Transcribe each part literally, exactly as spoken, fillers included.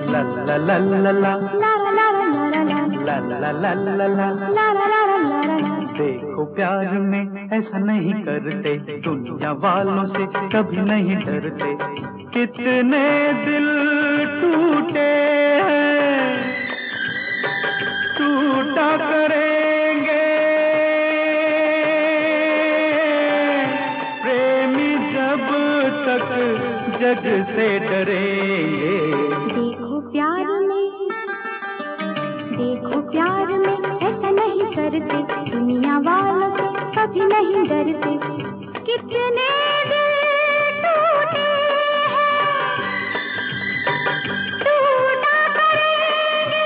ला ला ला ला ला ला ला ला ला ला। देखो प्यार में ऐसा नहीं करते, दुनिया वालों से कभी नहीं डरते। कितने दिल टूटे हैं, टूटा करेंगे प्रेमी जब तक जग से डरेंगे। देखो प्यार में, देखो प्यार में ऐसा नहीं करते, दुनिया वालों से कभी नहीं डरते। कितने दिल टूटे हैं, टूटा करेंगे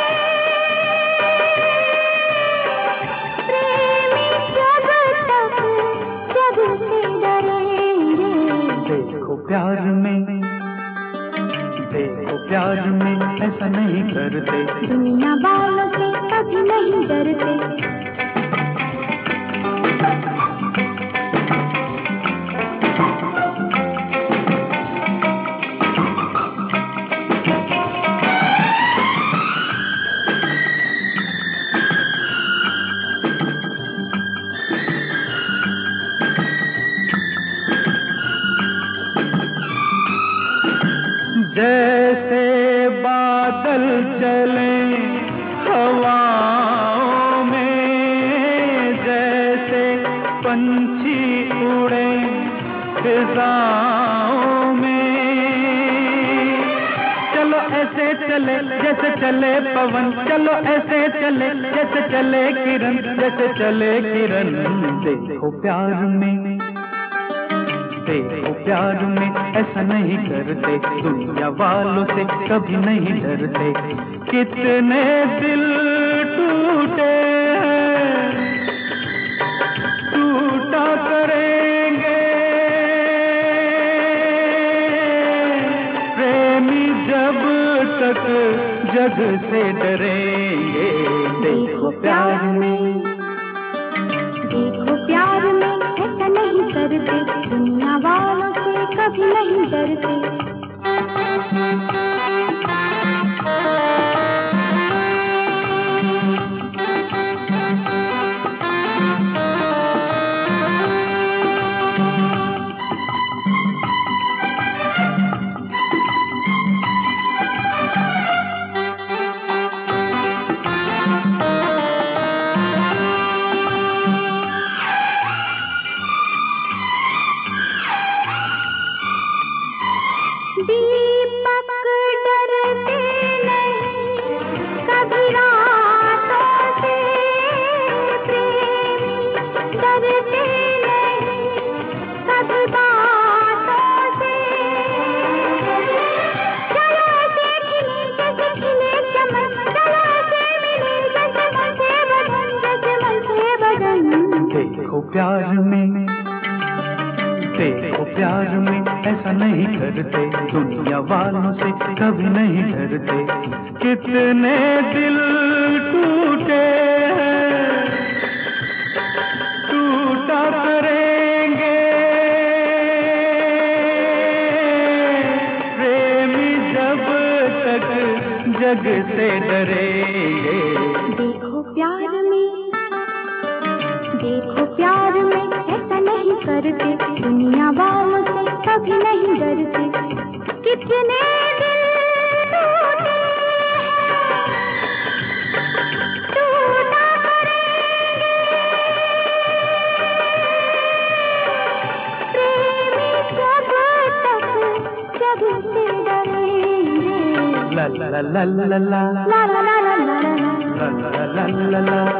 प्रेमी जब तक जग से डरेंगे। देखो प्यार में, देखो प्यार में ऐसा नहीं करते, दुनिया वालों से कभी नहीं डरते। जैसे बादल चले हवाओं में, जैसे पंछी उड़े फिजाओं में। चलो ऐसे चले जैसे चले पवन, चलो ऐसे चले जैसे चले किरण, जैसे चले किरण। देखो प्यार में, देखो प्यार में ऐसा नहीं करते, दुनिया वालों से कभी नहीं डरते। कितने दिल टूटे हैं, टूटा करेंगे प्रेमी जब तक जग से डरेंगे। देखो प्यार में, देखो प्यार में ऐसा नहीं करते, दुनिया वालों से कभी नहीं डरते। दीपक डरते नहीं कभी रातों से, प्रेमी डरते नहीं कभी बातों से। चलो ऐसे खिले जैसे खिले चमन, चलो ऐसे मिले जैसे मन से बदन, जैसे मन से बदन। देखो प्यार में, देखो प्यार में ऐसा नहीं करते, दुनिया वालों से कभी नहीं डरते। कितने दिल टूटे हैं, टूटा करेंगे प्रेमी जब तक जग से डरेंगे। देखो प्यार में, देखो प्यार में ऐसा नहीं करते, दुनिया वालों से कभी नहीं डरते। कितने दिल टूटे हैं, टूटा करेंगे प्रेमी जब तक जग से डरेंगे। ला ला ला ला ला ला ला ला ला ला ला ला ला ला ला ला ला।